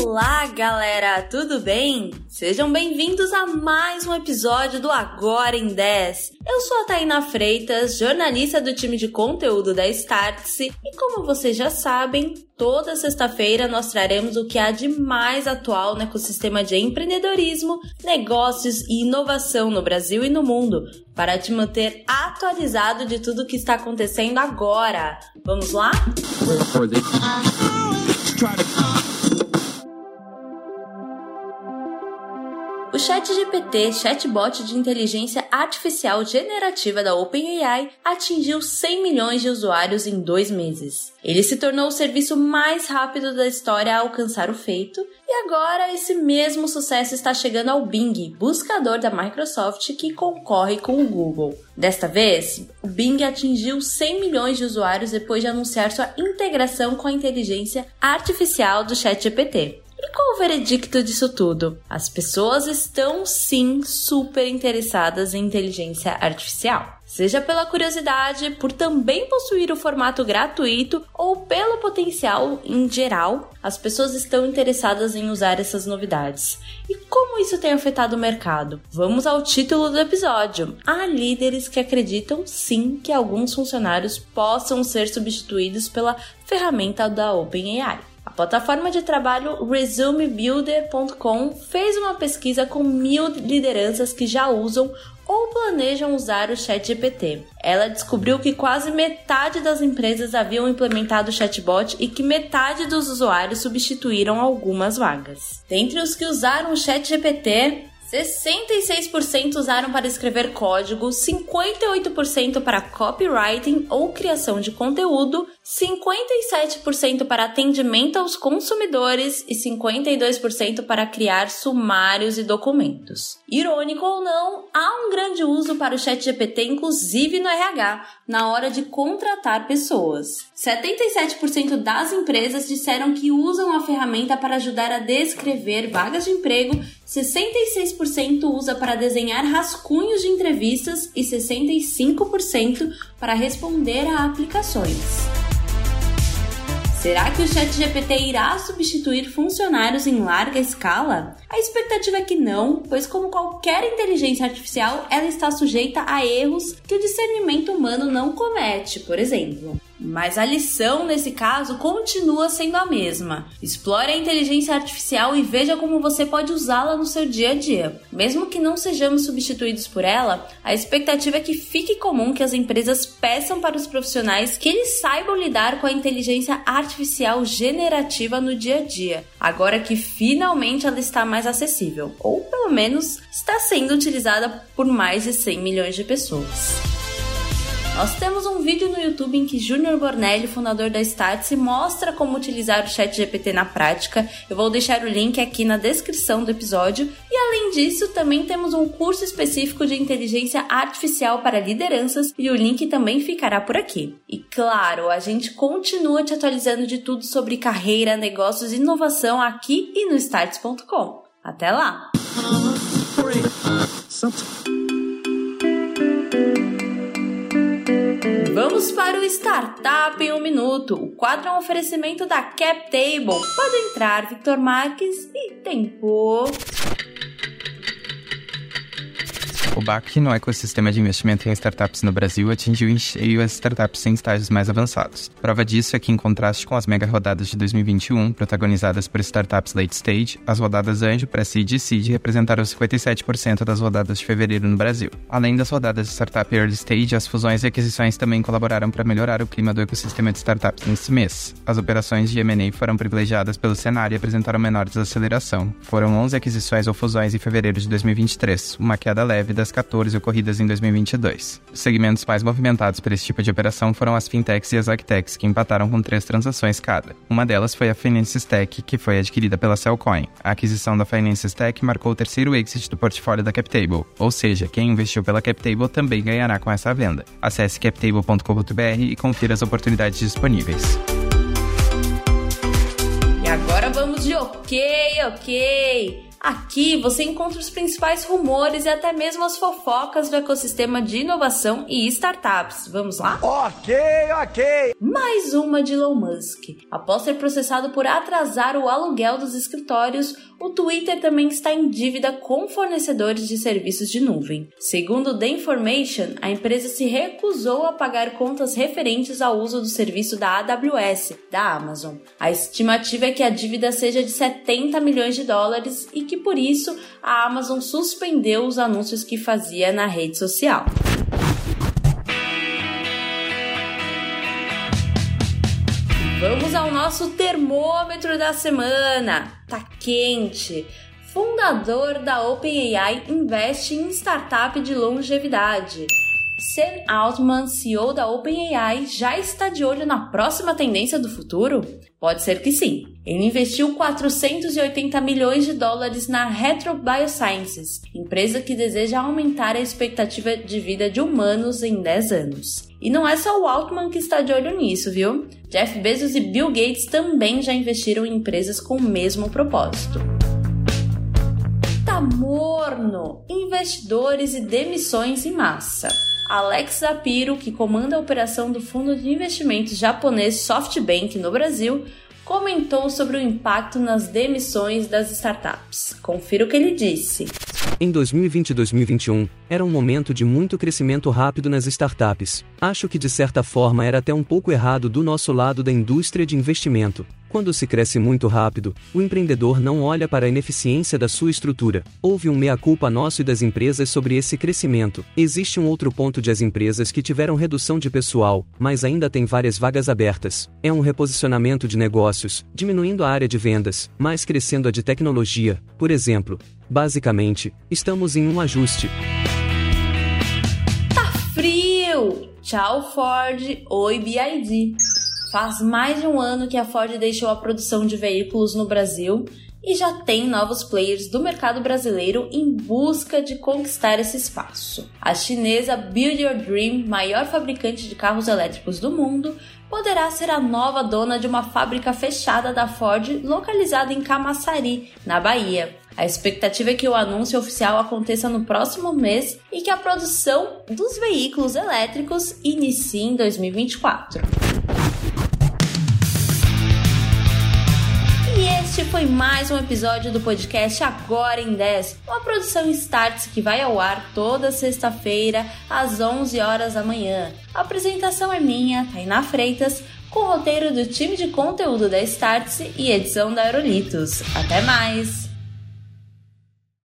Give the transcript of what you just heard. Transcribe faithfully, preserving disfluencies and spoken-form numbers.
Olá, galera, tudo bem? Sejam bem-vindos a mais um episódio do Agora em dez. Eu sou a Tainá Freitas, jornalista do time de conteúdo da Startse, e como vocês já sabem, toda sexta-feira nós traremos o que há de mais atual no ecossistema de empreendedorismo, negócios e inovação no Brasil e no mundo, para te manter atualizado de tudo o que está acontecendo agora. Vamos lá? O ChatGPT, chatbot de inteligência artificial generativa da OpenAI, atingiu cem milhões de usuários em dois meses. Ele se tornou o serviço mais rápido da história a alcançar o feito, e agora esse mesmo sucesso está chegando ao Bing, buscador da Microsoft que concorre com o Google. Desta vez, o Bing atingiu cem milhões de usuários depois de anunciar sua integração com a inteligência artificial do ChatGPT. E qual o veredicto disso tudo? As pessoas estão sim super interessadas em inteligência artificial. Seja pela curiosidade, por também possuir o formato gratuito ou pelo potencial em geral, as pessoas estão interessadas em usar essas novidades. E como isso tem afetado o mercado? Vamos ao título do episódio. Há líderes que acreditam sim que alguns funcionários possam ser substituídos pela ferramenta da OpenAI. A plataforma de trabalho resume builder ponto com fez uma pesquisa com mil lideranças que já usam ou planejam usar o ChatGPT. Ela descobriu que quase metade das empresas haviam implementado o chatbot e que metade dos usuários substituíram algumas vagas. Dentre os que usaram o ChatGPT, sessenta e seis por cento usaram para escrever código, cinquenta e oito por cento para copywriting ou criação de conteúdo, cinquenta e sete por cento para atendimento aos consumidores e cinquenta e dois por cento para criar sumários e documentos. Irônico ou não, há um grande uso para o ChatGPT, inclusive no R H, na hora de contratar pessoas. setenta e sete por cento das empresas disseram que usam a ferramenta para ajudar a descrever vagas de emprego, sessenta e seis por cento usa para desenhar rascunhos de entrevistas e sessenta e cinco por cento para responder a aplicações. Será que o ChatGPT irá substituir funcionários em larga escala? A expectativa é que não, pois como qualquer inteligência artificial, ela está sujeita a erros que o discernimento humano não comete, por exemplo. Mas a lição, nesse caso, continua sendo a mesma. Explore a inteligência artificial e veja como você pode usá-la no seu dia a dia. Mesmo que não sejamos substituídos por ela, a expectativa é que fique comum que as empresas peçam para os profissionais que eles saibam lidar com a inteligência artificial generativa no dia a dia, agora que finalmente ela está mais acessível, ou pelo menos está sendo utilizada por mais de cem milhões de pessoas. Nós temos um vídeo no YouTube em que Júnior Bornelli, fundador da Startse, mostra como utilizar o ChatGPT na prática. Eu vou deixar o link aqui na descrição do episódio. E além disso, também temos um curso específico de inteligência artificial para lideranças e o link também ficará por aqui. E claro, a gente continua te atualizando de tudo sobre carreira, negócios e inovação aqui e no startse ponto com. Até lá! Vamos para o Startup em um Minuto. O quadro é um oferecimento da CapTable. Pode entrar, Victor Marques, e tempo. O baque no ecossistema de investimento em startups no Brasil atingiu em cheio as startups em estágios mais avançados. Prova disso é que, em contraste com as mega rodadas de dois mil e vinte e um, protagonizadas por startups late stage, as rodadas Anjo, Pre-Seed e Seed representaram cinquenta e sete por cento das rodadas de fevereiro no Brasil. Além das rodadas de startup early stage, as fusões e aquisições também colaboraram para melhorar o clima do ecossistema de startups nesse mês. As operações de M and A foram privilegiadas pelo cenário e apresentaram menor desaceleração. Foram onze aquisições ou fusões em fevereiro de dois mil e vinte e três, uma queda leve das catorze ocorridas em dois mil e vinte e dois. Os segmentos mais movimentados por esse tipo de operação foram as fintechs e as agtechs, que empataram com três transações cada. Uma delas foi a FinanceStack, que foi adquirida pela Cellcoin. A aquisição da FinanceStack marcou o terceiro exit do portfólio da CapTable, ou seja, quem investiu pela CapTable também ganhará com essa venda. Acesse captable ponto com ponto b r e confira as oportunidades disponíveis. E agora vamos de ok, ok! Aqui você encontra os principais rumores e até mesmo as fofocas do ecossistema de inovação e startups. Vamos lá? Ok, ok! Mais uma de Elon Musk. Após ser processado por atrasar o aluguel dos escritórios, o Twitter também está em dívida com fornecedores de serviços de nuvem. Segundo The Information, a empresa se recusou a pagar contas referentes ao uso do serviço da A W S, da Amazon. A estimativa é que a dívida seja de setenta milhões de dólares e que, por isso, a Amazon suspendeu os anúncios que fazia na rede social. Vamos ao nosso termômetro da semana. Tá quente. Fundador da OpenAI investe em startup de longevidade. Sam Altman, C E O da OpenAI, já está de olho na próxima tendência do futuro? Pode ser que sim. Ele investiu quatrocentos e oitenta milhões de dólares na Retro Biosciences, empresa que deseja aumentar a expectativa de vida de humanos em dez anos. E não é só o Altman que está de olho nisso, viu? Jeff Bezos e Bill Gates também já investiram em empresas com o mesmo propósito. Tá morno! Investidores e demissões em massa. Alex Zapiro, que comanda a operação do fundo de investimentos japonês SoftBank no Brasil, comentou sobre o impacto nas demissões das startups. Confira o que ele disse. Em dois mil e vinte e dois mil e vinte e um, era um momento de muito crescimento rápido nas startups. Acho que de certa forma era até um pouco errado do nosso lado da indústria de investimento. Quando se cresce muito rápido, o empreendedor não olha para a ineficiência da sua estrutura. Houve um meia-culpa nosso e das empresas sobre esse crescimento. Existe um outro ponto de as empresas que tiveram redução de pessoal, mas ainda tem várias vagas abertas. É um reposicionamento de negócios, diminuindo a área de vendas, mas crescendo a de tecnologia, por exemplo. Basicamente, estamos em um ajuste. Tá frio! Tchau Ford, oi B Y D. Faz mais de um ano que a Ford deixou a produção de veículos no Brasil e já tem novos players do mercado brasileiro em busca de conquistar esse espaço. A chinesa Build Your Dream, maior fabricante de carros elétricos do mundo, poderá ser a nova dona de uma fábrica fechada da Ford localizada em Camaçari, na Bahia. A expectativa é que o anúncio oficial aconteça no próximo mês e que a produção dos veículos elétricos inicie em dois mil e vinte e quatro. Este foi mais um episódio do podcast Agora em dez, uma produção Startse que vai ao ar toda sexta-feira às onze horas da manhã. A apresentação é minha, Tainá Freitas, com o roteiro do time de conteúdo da Startse e edição da Aerolitos. Até mais!